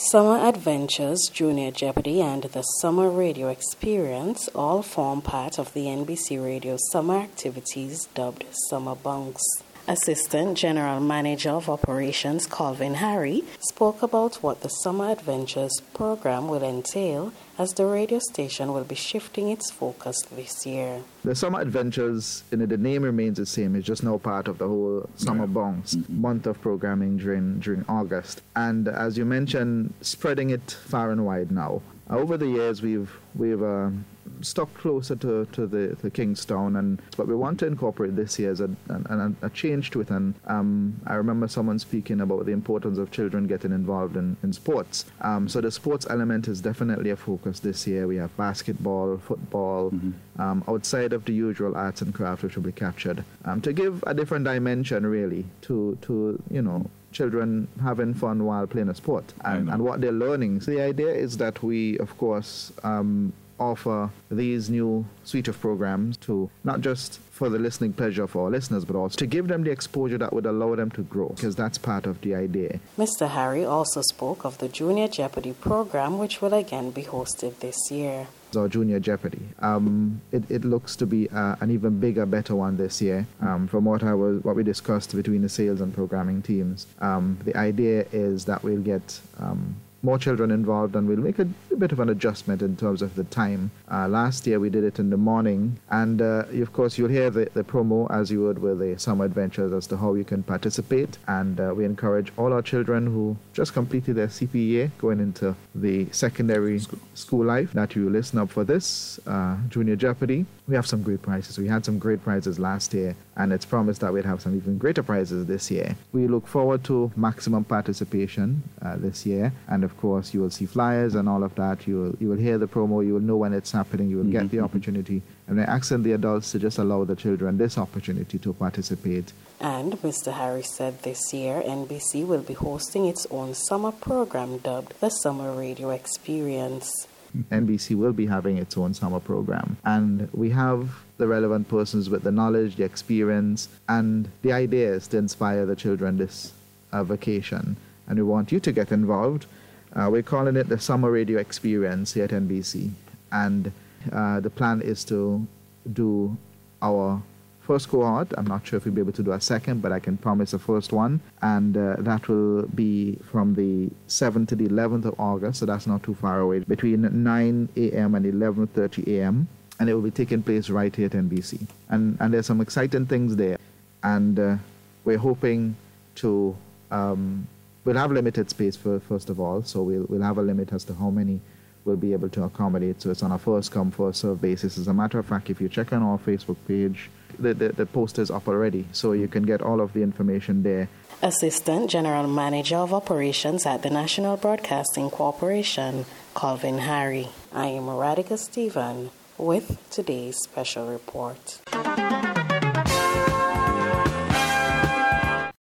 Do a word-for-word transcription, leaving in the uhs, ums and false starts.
Summer Adventures, Junior Jeopardy, and the Summer Radio Experience all form part of the N B C Radio summer activities dubbed Summer Bunks. Assistant General Manager of Operations Calvin Harry spoke about what the Summer Adventures program will entail, as the radio station will be shifting its focus this year. The Summer Adventures, you know, the name remains the same. It's just now part of the whole Summer yeah. Bunks mm-hmm. month of programming during during August. And as you mentioned, spreading it far and wide now. Over the years, we've we've uh, stuck closer to, to the to Kingstown, and but we want to incorporate this year as a, a, a change to it. And um, I remember someone speaking about the importance of children getting involved in, in sports. Um, so the sports element is definitely a focus this year. We have basketball, football, mm-hmm. um, outside of the usual arts and crafts, which will be captured um, to give a different dimension, really, to to you know. children having fun while playing a sport and, and what they're learning. So the idea is that we, of course, um, offer these new suite of programs to not just for the listening pleasure of our listeners, but also to give them the exposure that would allow them to grow, because that's part of the idea. Mister Harry also spoke of the Junior Jeopardy program, which will again be hosted this year. Our Junior Jeopardy. Um, it, it looks to be uh, an even bigger, better one this year. Um, from what I was, what we discussed between the sales and programming teams, um, the idea is that we'll get um, more children involved, and we'll make a, a bit of an adjustment in terms of the time. Uh, last year we did it in the morning, and uh, of course you'll hear the, the promo as you would with the Summer Adventures as to how you can participate. And uh, we encourage all our children who just completed their C P E A going into the secondary school, school life that you listen up for this uh, Junior Jeopardy. We have some great prizes. We had some great prizes last year, and it's promised that we'd have some even greater prizes this year. We look forward to maximum participation uh, this year, and of course you will see flyers and all of that. You will you will hear the promo. You will know when it's happening. You will mm-hmm. get the opportunity. And we're asking the adults to just allow the children this opportunity to participate. And Mister Harris said this year N B C will be hosting its own summer program dubbed the Summer Radio Experience. N B C will be having its own summer program, and we have the relevant persons with the knowledge, the experience, and the ideas to inspire the children this uh, vacation. And we want you to get involved. Uh, we're calling it the Summer Radio Experience here at N B C, and uh, the plan is to do our first cohort. I'm not sure if we'll be able to do a second, but I can promise the first one, and uh, that will be from the seventh to the eleventh of August, so that's not too far away, between nine a.m. and eleven thirty a.m., and it will be taking place right here at N B C. And, and there's some exciting things there, and uh, we're hoping to, um, we'll have limited space for, first of all, so we'll, we'll have a limit as to how many we'll be able to accommodate, so it's on a first come, first serve basis. As a matter of fact, if you check on our Facebook page, the, the, the post is up already, so you can get all of the information there. Assistant General Manager of Operations at the National Broadcasting Corporation, Calvin Harry. I am Radhika Stephen with today's special report.